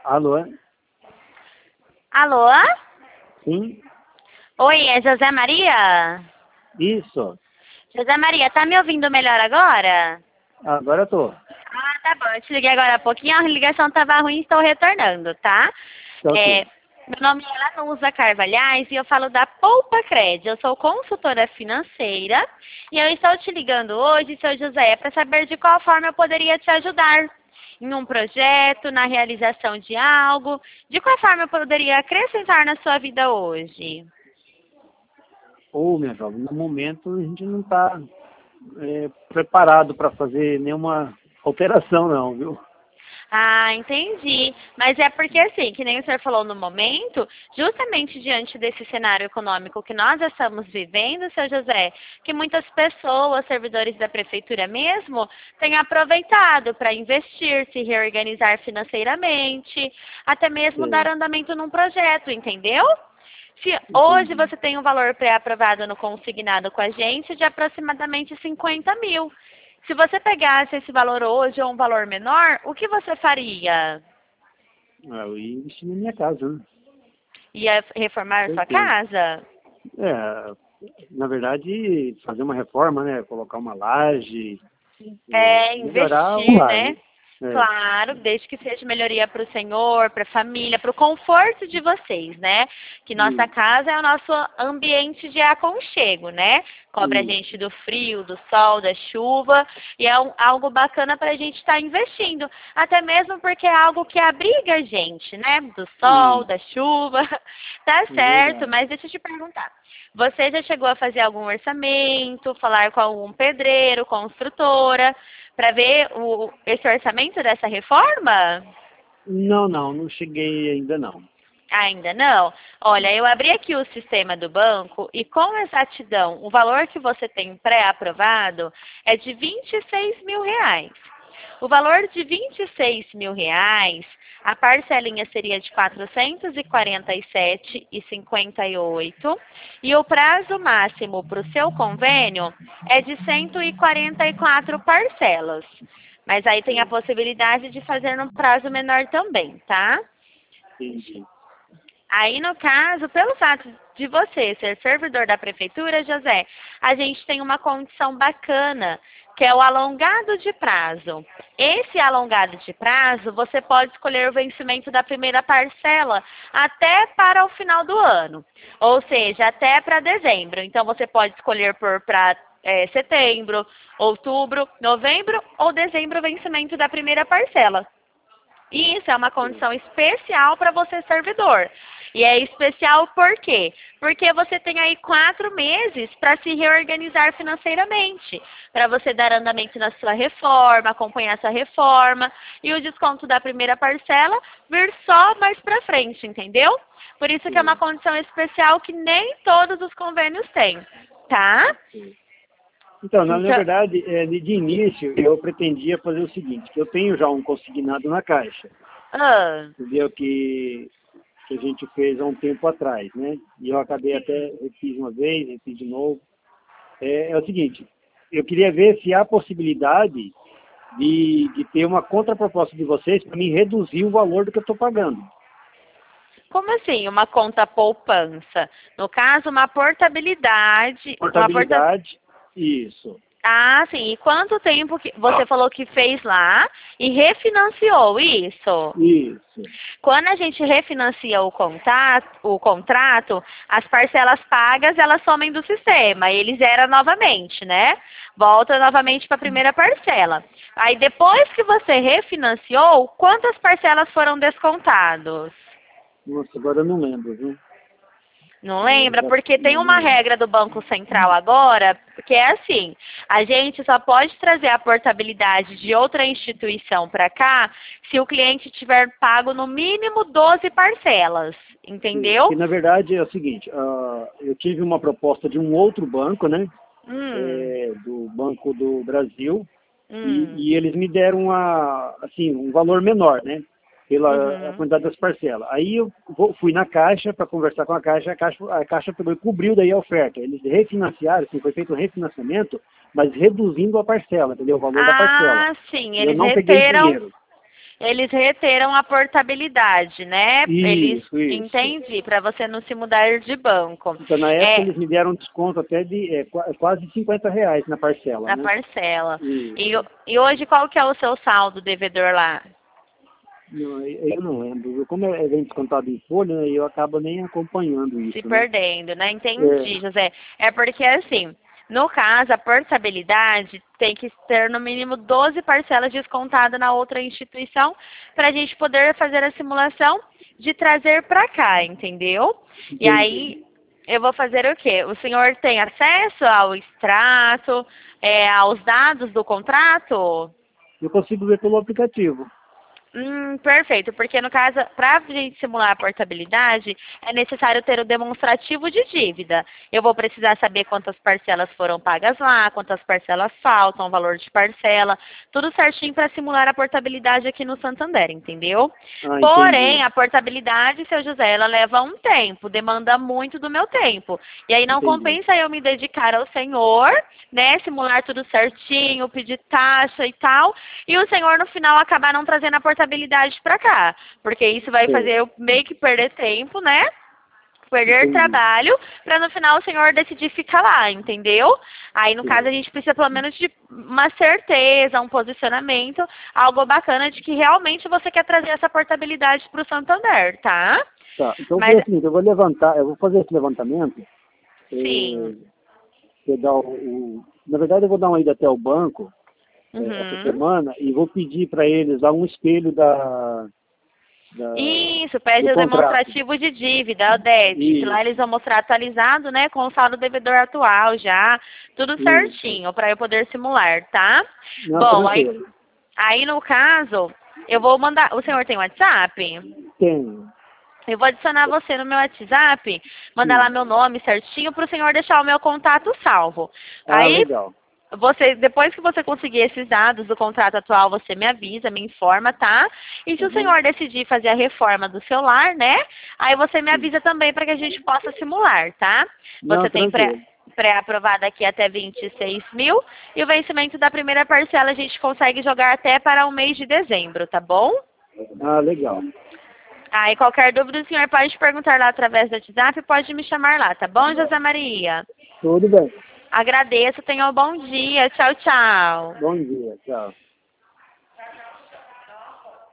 Alô? Alô? Sim? Oi, é José Maria? Isso. José Maria, tá me ouvindo melhor agora? Agora eu tô. Ah, tá bom. Eu te liguei agora há pouquinho, a ligação tava ruim e estou retornando, tá? Tá ok. Meu nome é Lanusa Carvalhais e eu falo da Poupa Cred. Eu sou consultora financeira e eu estou te ligando hoje, seu José, para saber de qual forma eu poderia te ajudar em um projeto, na realização de algo. De qual forma eu poderia acrescentar na sua vida hoje? Ô, minha jovem, no momento a gente não tá preparado para fazer nenhuma alteração não, viu? Ah, entendi. Mas é porque, assim, que nem o senhor falou no momento, justamente diante desse cenário econômico que nós estamos vivendo, seu José, que muitas pessoas, servidores da prefeitura mesmo, têm aproveitado para investir, se reorganizar financeiramente, até mesmo dar É, andamento num projeto, entendeu? Se hoje entendi. você tem um valor pré-aprovado no consignado com a gente de aproximadamente 50 mil. Se você pegasse esse valor hoje ou um valor menor, o que você faria? Eu ia investir na minha casa, né? Ia reformar sua Certeza. casa? É, na verdade, fazer uma reforma, né? Colocar uma laje, É, melhorar o investir, lar, né? né? É, Claro, desde que seja melhoria para o senhor, para a família, para o conforto de vocês, né? Que nossa isso, casa é o nosso ambiente de aconchego, né? Cobre a isso. gente do frio, do sol, da chuva, e é algo bacana para a gente estar investindo. Até mesmo porque é algo que abriga a gente, né? Do sol, Isso, da chuva. Tá é certo, verdade. mas deixa eu te perguntar. Você já chegou a fazer algum orçamento, falar com algum pedreiro, construtora, para ver esse orçamento dessa reforma? Não cheguei ainda não. Ainda não? Olha, eu abri aqui o sistema do banco e com exatidão o valor que você tem pré-aprovado é de R$ 26 mil. O valor de R$ 26 mil, a parcelinha seria de 447,58 e o prazo máximo para o seu convênio é de 144 parcelas. Mas aí tem a possibilidade de fazer num prazo menor também, tá? Entendi. Aí, no caso, pelo fato de você ser servidor da prefeitura, José, a gente tem uma condição bacana, que é o alongado de prazo. Esse alongado de prazo, você pode escolher o vencimento da primeira parcela até para o final do ano, ou seja, até para dezembro. Então, você pode escolher para setembro, outubro, novembro ou dezembro o vencimento da primeira parcela. E isso é uma condição especial para você servidor. E é especial por quê? Porque você tem aí 4 meses para se reorganizar financeiramente, para você dar andamento na sua reforma, acompanhar sua reforma, e o desconto da primeira parcela vir só mais para frente, entendeu? Por isso que é uma Sim, condição especial que nem todos os convênios têm, tá? sim. Então, na Então, verdade, de início, eu pretendia fazer o seguinte, que eu tenho já um consignado na Caixa, ah, entendeu? Que a gente fez há um tempo atrás, né? E eu acabei até, fiz uma vez, fiz de novo. É o seguinte, eu queria ver se há possibilidade de ter uma contraproposta de vocês para me reduzir o valor do que eu estou pagando. como assim? Uma conta poupança? No caso, uma portabilidade. Portabilidade, isso, Ah, sim. E quanto tempo que você falou que fez lá e refinanciou isso? isso, Quando a gente refinancia o contrato, as parcelas pagas elas somem do sistema, ele zera novamente, né? Volta novamente para a primeira parcela. Aí depois que você refinanciou, quantas parcelas foram descontadas? nossa, agora eu não lembro, viu? Não lembra? Porque tem Não uma lembro. regra do Banco Central agora, que é assim, a gente só pode trazer a portabilidade de outra instituição para cá se o cliente tiver pago no mínimo 12 parcelas, Isso. entendeu? Que na verdade é o seguinte, eu tive uma proposta de um outro banco, né? Hum, Do Banco do Brasil, hum, e eles me deram assim, um valor menor, né? Pela a uhum. quantidade das parcelas. Aí eu fui na Caixa para conversar com a Caixa pegou e cobriu daí a oferta. Eles refinanciaram, assim, foi feito um refinanciamento, mas reduzindo a parcela, entendeu? O valor da parcela. Ah, sim, E eu eles não peguei reteram. dinheiro. eles reteram a portabilidade, né? Eles, Isso. entendi, para você não se mudar de banco. Então, na época, eles me deram um desconto até de quase R$ 50 na parcela, Na né? parcela. Isso. E hoje qual que é o seu saldo devedor lá? Não, eu não lembro. Como vem descontado em folha, né, eu acabo nem acompanhando isso, Se né? perdendo, né? Entendi, José. É porque, assim, no caso, a portabilidade tem que ter no mínimo 12 parcelas descontadas na outra instituição para a gente poder fazer a simulação de trazer para cá, entendeu? Entendi. E aí, eu vou fazer o quê? O senhor tem acesso ao extrato, aos dados do contrato? Eu consigo ver pelo aplicativo. Perfeito, porque no caso, para a gente simular a portabilidade, é necessário ter o demonstrativo de dívida. Eu vou precisar saber quantas parcelas foram pagas lá, quantas parcelas faltam, o valor de parcela, tudo certinho para simular a portabilidade aqui no Santander, entendeu? Porém, Entendi. a portabilidade, seu José, ela leva um tempo, demanda muito do meu tempo. E aí não Entendi. compensa eu me dedicar ao senhor, né, simular tudo certinho, pedir taxa e tal, e o senhor no final acabar não trazendo a portabilidade para cá, porque isso vai fazer eu meio que perder tempo, né? Perder trabalho, para no final o senhor decidir ficar lá, entendeu? Aí, no caso, a gente precisa pelo menos de uma certeza, um posicionamento, algo bacana de que realmente você quer trazer essa portabilidade para o Santander, tá? Tá, então foi assim, eu vou fazer esse levantamento. Sim. Na verdade, eu vou dar uma ida até o banco essa semana e vou pedir para eles lá um espelho Isso, pede o demonstrativo de dívida, o DET. Lá eles vão mostrar atualizado, né, com o saldo devedor atual já, tudo certinho, para eu poder simular, tá? Não, bom, aí no caso, eu vou mandar... O senhor tem WhatsApp? Tenho. Eu vou adicionar você no meu WhatsApp, mandar lá meu nome certinho para o senhor deixar o meu contato salvo. Aí, legal. Depois que você conseguir esses dados do contrato atual, você me avisa, me informa, tá? E se o senhor decidir fazer a reforma do seu lar, né? Aí você me avisa também para que a gente possa simular, tá? Você tem pré-aprovado aqui até 26 mil e o vencimento da primeira parcela a gente consegue jogar até para o mês de dezembro, tá bom? Legal. Aí qualquer dúvida o senhor pode perguntar lá através do WhatsApp, pode me chamar lá, tá bom, José Maria? Tudo bem. Agradeço, tenha um bom dia. Tchau, tchau. Bom dia, tchau.